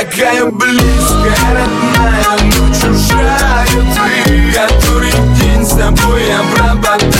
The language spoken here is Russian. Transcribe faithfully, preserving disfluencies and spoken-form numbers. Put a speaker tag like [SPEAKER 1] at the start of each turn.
[SPEAKER 1] такая близкая, родная, но чужая ты. Который день с тобой я пропадаю.